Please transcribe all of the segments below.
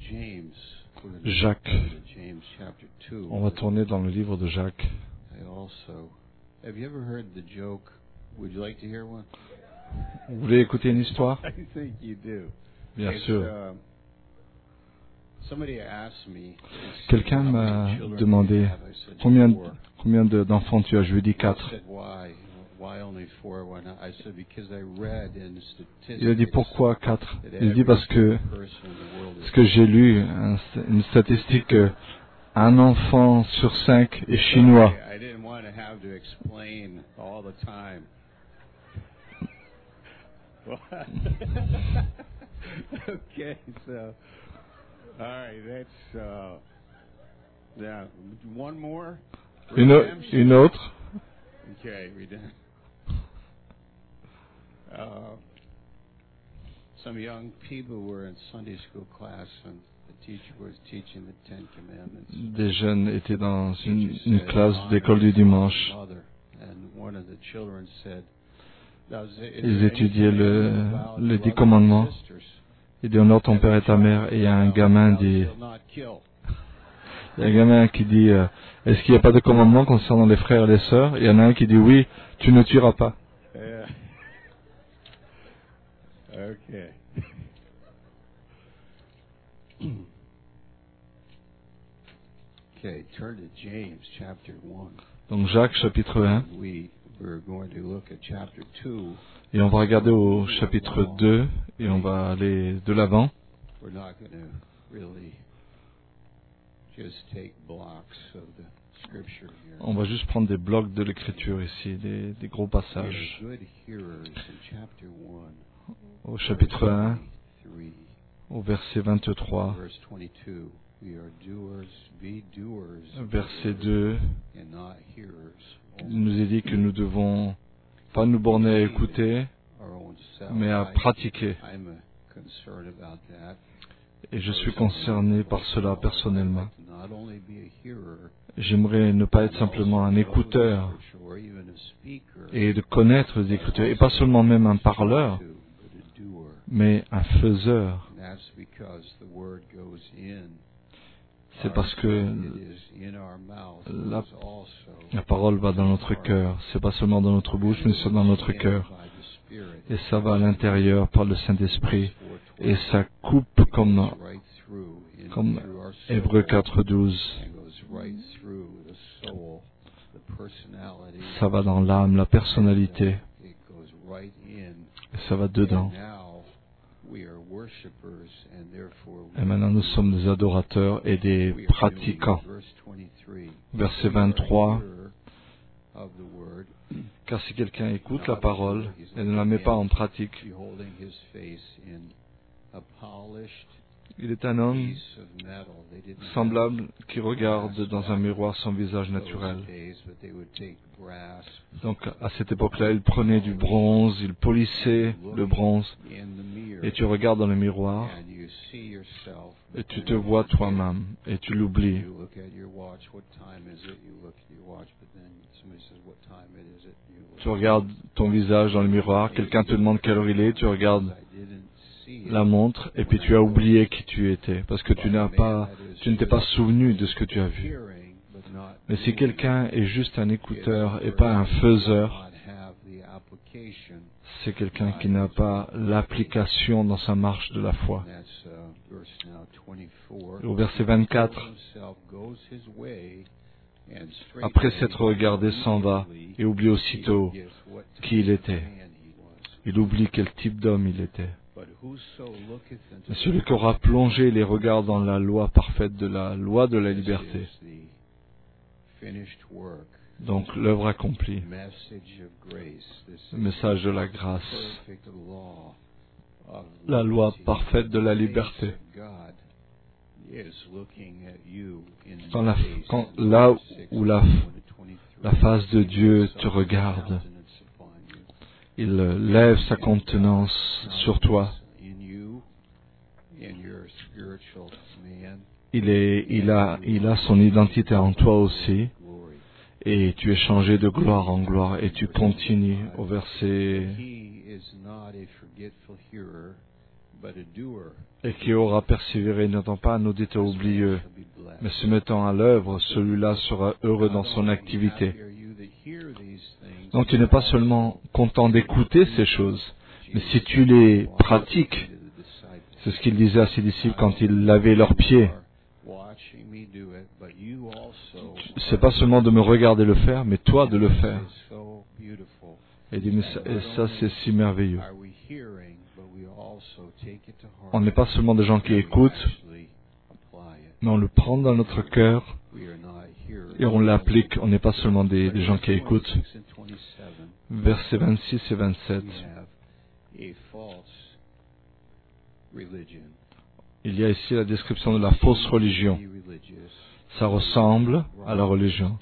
Jacques. On va tourner dans le livre de Jacques. Vous voulez écouter une histoire? Bien sûr. Quelqu'un m'a demandé combien d'enfants tu as. Je lui ai dit 4. Il a dit pourquoi 4? Il a dit parce que ce que j'ai lu, une statistique que un enfant sur 5 est chinois. Okay, so all right, that's yeah. One more. Une autre. Okay, we done. Some young people were in Sunday school class and the teacher was teaching the 10 Commandments. Des jeunes étaient dans une classe d'école du dimanche. And one of the children said, ils étudiaient les 10 commandements. Il dit honore ton père et ta mère. Et il y a un gamin qui dit est-ce qu'il n'y a pas de commandement concernant les frères et les sœurs? Il y en a un qui dit oui, tu ne tueras pas. Okay. Okay, turn to James chapter 1. Donc Jacques chapitre 1. We're going to look at chapter 2. Et on va regarder au chapitre 2 et on va aller de l'avant. We're not going to really just take blocks of the scripture here. On va juste prendre des blocs de l'écriture ici, des gros passages. We are good hearers in chapter 1. Au chapitre 1, au verset 23. Verse 22. We are doers, be doers. Verset 2. And not hearers. Il nous est dit que nous devons pas nous borner à écouter, mais à pratiquer. Et je suis concerné par cela personnellement. J'aimerais ne pas être simplement un écouteur et de connaître les Écritures, et pas seulement même un parleur, mais un faiseur. C'est parce que la parole va dans notre cœur. C'est pas seulement dans notre bouche, mais c'est dans notre cœur. Et ça va à l'intérieur par le Saint-Esprit. Et ça coupe comme Hébreux 4:12. Ça va dans l'âme, la personnalité. Et ça va dedans. Et maintenant nous sommes des adorateurs et des pratiquants. Verset 23. Car si quelqu'un écoute la parole et ne la met pas en pratique, il est un homme semblable qui regarde dans un miroir son visage naturel. Donc à cette époque-là, il prenait du bronze, il polissait le bronze, et tu regardes dans le miroir, et tu te vois toi-même, et tu l'oublies. Tu regardes ton visage dans le miroir, quelqu'un te demande quelle heure il est, tu regardes la montre, et puis tu as oublié qui tu étais, parce que tu ne t'es pas souvenu de ce que tu as vu. Mais si quelqu'un est juste un écouteur et pas un faiseur, c'est quelqu'un qui n'a pas l'application dans sa marche de la foi. Au verset 24, après s'être regardé, s'en va et oublie aussitôt qui il était. Il oublie quel type d'homme il était. Mais celui qui aura plongé les regards dans la loi parfaite de la loi de la liberté, donc l'œuvre accomplie, le message de la grâce, la loi parfaite de la liberté. Là où la face de Dieu te regarde, il lève sa contenance sur toi. Il a son identité en toi aussi. Et tu es changé de gloire en gloire. Et tu continues au verset et qui aura persévéré, n'attend pas un auditeur oublieux, mais se mettant à l'œuvre, celui-là sera heureux dans son activité. Donc tu n'es pas seulement content d'écouter ces choses, mais si tu les pratiques, c'est ce qu'il disait à ses disciples quand il lavait leurs pieds. C'est pas seulement de me regarder le faire, mais toi de le faire. Et il dit, et ça c'est si merveilleux. On n'est pas seulement des gens qui écoutent, mais on le prend dans notre cœur et on l'applique. On n'est pas seulement des gens qui écoutent. Versets 26 et 27. Il y a ici la description de la fausse religion. Ça ressemble à la religion.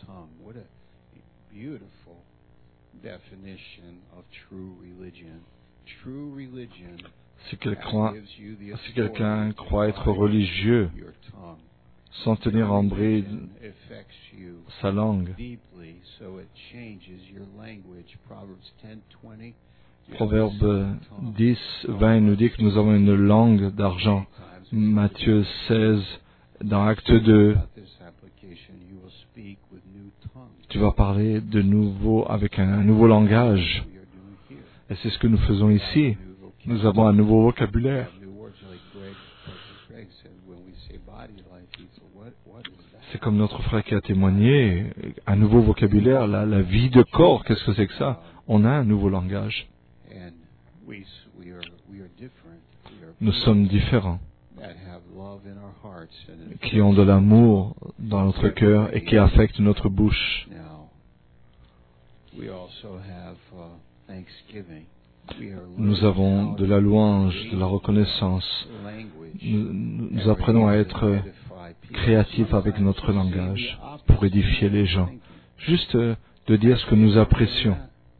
Si quelqu'un croit être religieux sans tenir en bride sa langue, Proverbe 10, 20 nous dit que nous avons une langue d'argent. Matthieu 16, dans Acte 2, tu vas parler de nouveau avec un nouveau langage. Et c'est ce que nous faisons ici. Nous avons un nouveau vocabulaire. C'est comme notre frère qui a témoigné, un nouveau vocabulaire, la vie de corps, qu'est-ce que c'est que ça? On a un nouveau langage. Nous sommes différents, qui ont de l'amour dans notre cœur et qui affectent notre bouche. Nous avons de la louange, de la reconnaissance. Nous apprenons à être créatifs avec notre langage pour édifier les gens. Juste de dire ce que nous apprécions.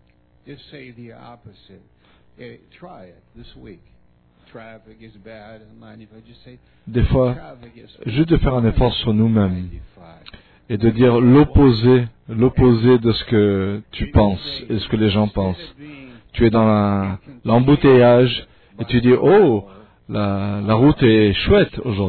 Des fois, juste de faire un effort sur nous-mêmes et de dire l'opposé de ce que tu penses et ce que les gens pensent. Tu es dans l'embouteillage et tu dis « Oh, la route est chouette aujourd'hui ».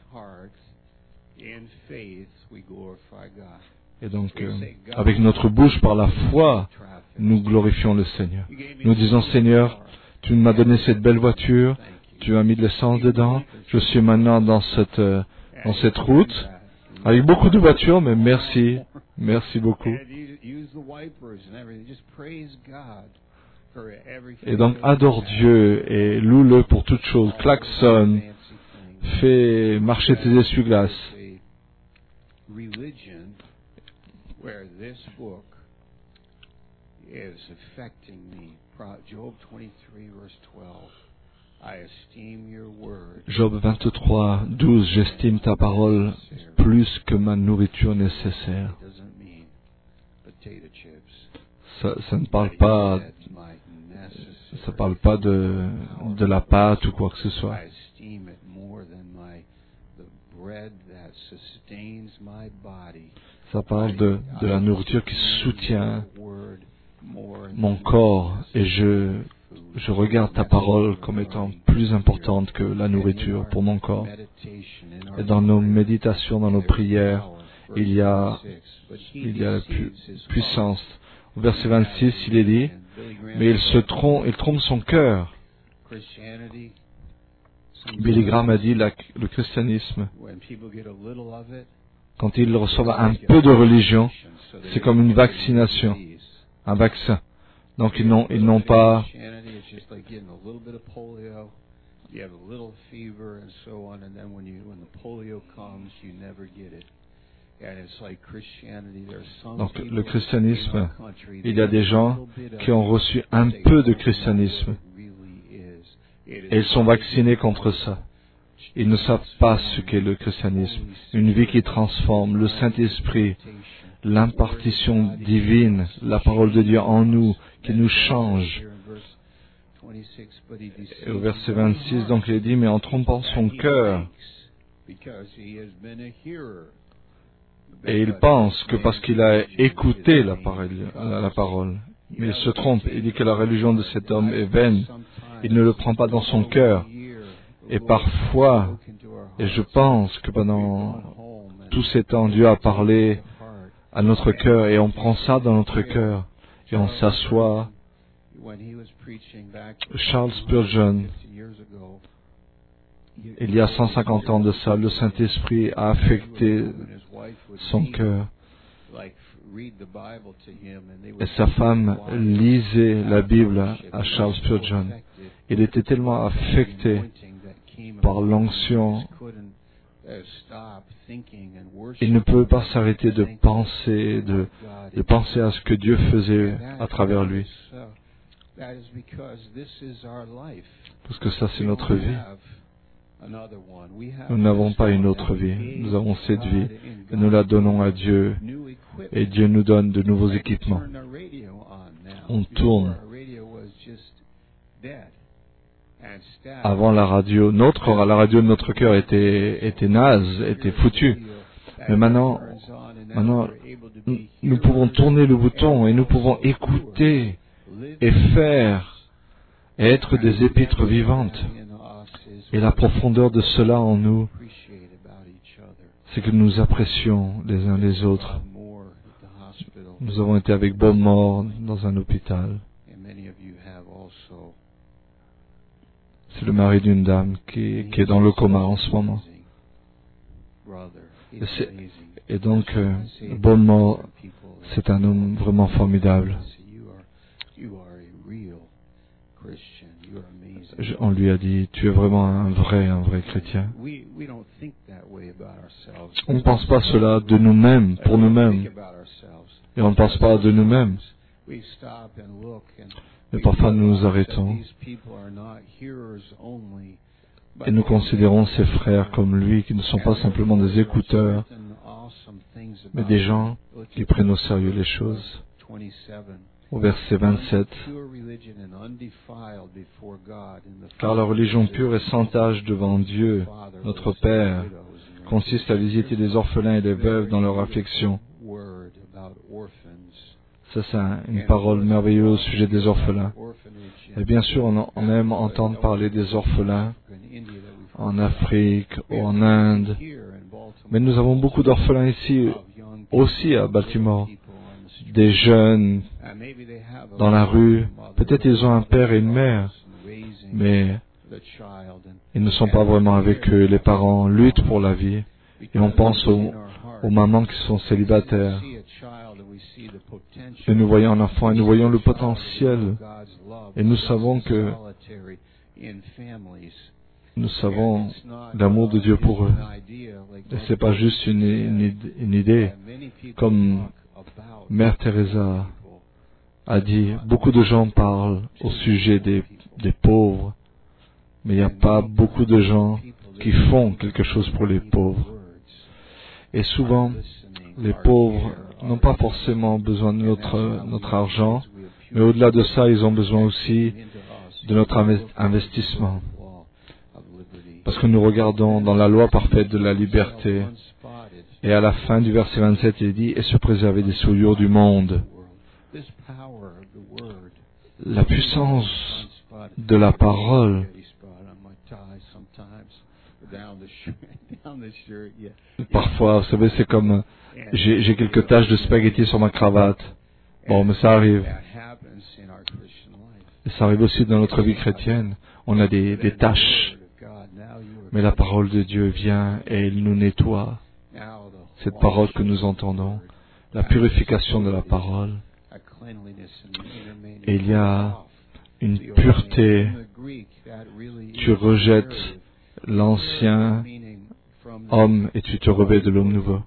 Et donc, avec notre bouche, par la foi, nous glorifions le Seigneur. Nous disons, Seigneur, tu m'as donné cette belle voiture, tu as mis de l'essence dedans, je suis maintenant dans cette route, avec beaucoup de voitures, mais merci beaucoup. Et donc, adore Dieu et loue-le pour toutes choses, klaxonne, fais marcher tes essuie-glaces. Job 23, 12, j'estime ta parole plus que ma nourriture nécessaire. Ça ne parle pas, de la pâte ou quoi que ce soit. Ça parle de la nourriture qui soutient mon corps et je regarde ta parole comme étant plus importante que la nourriture pour mon corps. Et dans nos méditations, dans nos prières, il y a la puissance. Au verset 26, il est dit, mais il trompe son cœur. Billy Graham a dit le christianisme, quand ils reçoivent un peu de religion, c'est comme une vaccination, un vaccin. Donc ils n'ont pas... Donc le christianisme, il y a des gens qui ont reçu un peu de christianisme et ils sont vaccinés contre ça. Ils ne savent pas ce qu'est le christianisme. Une vie qui transforme, le Saint-Esprit, l'impartition divine, la parole de Dieu en nous, qui nous change. Et au verset 26, donc, il est dit, mais en trompant son cœur, et il pense que parce qu'il a écouté la parole, mais il se trompe. Il dit que la religion de cet homme est vaine. Il ne le prend pas dans son cœur. Et parfois, et je pense que pendant tout ces temps, Dieu a parlé à notre cœur et on prend ça dans notre cœur et on s'assoit. Charles Spurgeon, il y a 150 ans de ça, le Saint-Esprit a affecté son cœur. Et sa femme lisait la Bible à Charles Spurgeon. Il était tellement affecté par l'onction. Il ne peut pas s'arrêter de penser à ce que Dieu faisait à travers lui. Parce que ça, c'est notre vie. Nous n'avons pas une autre vie. Nous avons cette vie et nous la donnons à Dieu. Et Dieu nous donne de nouveaux équipements. On tourne. Avant la radio, la radio de notre cœur était naze, était foutue. Mais maintenant, nous pouvons tourner le bouton et nous pouvons écouter et faire et être des épîtres vivantes. Et la profondeur de cela en nous, c'est que nous apprécions les uns les autres. Nous avons été avec Bob Moore dans un hôpital. C'est le mari d'une dame qui est dans le coma en ce moment. Et donc, Bob Moore, c'est un homme vraiment formidable. On lui a dit, tu es vraiment un vrai chrétien. On ne pense pas cela de nous-mêmes, pour nous-mêmes. Et on ne pense pas de nous-mêmes. Mais parfois nous nous arrêtons et nous considérons ces frères comme lui, qui ne sont pas simplement des écouteurs, mais des gens qui prennent au sérieux les choses. Au verset 27, car la religion pure et sans tache devant Dieu, notre Père, consiste à visiter les orphelins et les veuves dans leur affliction. Ça, c'est une parole merveilleuse au sujet des orphelins. Et bien sûr, on aime entendre parler des orphelins en Afrique ou en Inde. Mais nous avons beaucoup d'orphelins ici, aussi à Baltimore. Des jeunes dans la rue. Peut-être ils ont un père et une mère, mais ils ne sont pas vraiment avec eux. Les parents luttent pour la vie. Et on pense aux mamans qui sont célibataires. Et nous voyons un enfant et nous voyons le potentiel. Et nous savons l'amour de Dieu pour eux. Et ce n'est pas juste une idée. Comme Mère Teresa a dit, beaucoup de gens parlent au sujet des pauvres, mais il n'y a pas beaucoup de gens qui font quelque chose pour les pauvres. Et souvent, les pauvres n'ont pas forcément besoin de notre argent, mais au-delà de ça, ils ont besoin aussi de notre investissement. Parce que nous regardons dans la loi parfaite de la liberté, et à la fin du verset 27, il dit « Et se préserver des souillures du monde ». La puissance de la parole. Parfois, vous savez, c'est comme j'ai quelques taches de spaghetti sur ma cravate. Bon, mais ça arrive. Et ça arrive aussi dans notre vie chrétienne. On a des taches. Mais la parole de Dieu vient et elle nous nettoie. Cette parole que nous entendons, la purification de la parole. Et il y a une pureté. Tu rejettes l'ancien homme et tu te revêts de l'homme nouveau.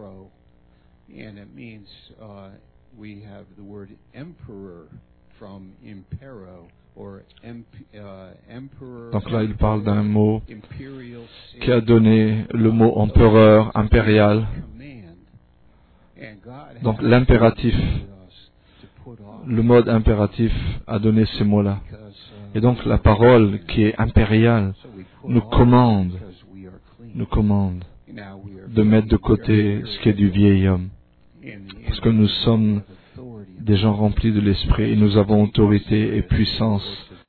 Donc là, il parle d'un mot qui a donné le mot empereur, impérial. Donc l'impératif, le mode impératif a donné ces mots-là. Et donc la parole qui est impériale nous commande de mettre de côté ce qui est du vieil homme. Parce que nous sommes des gens remplis de l'esprit et nous avons autorité et puissance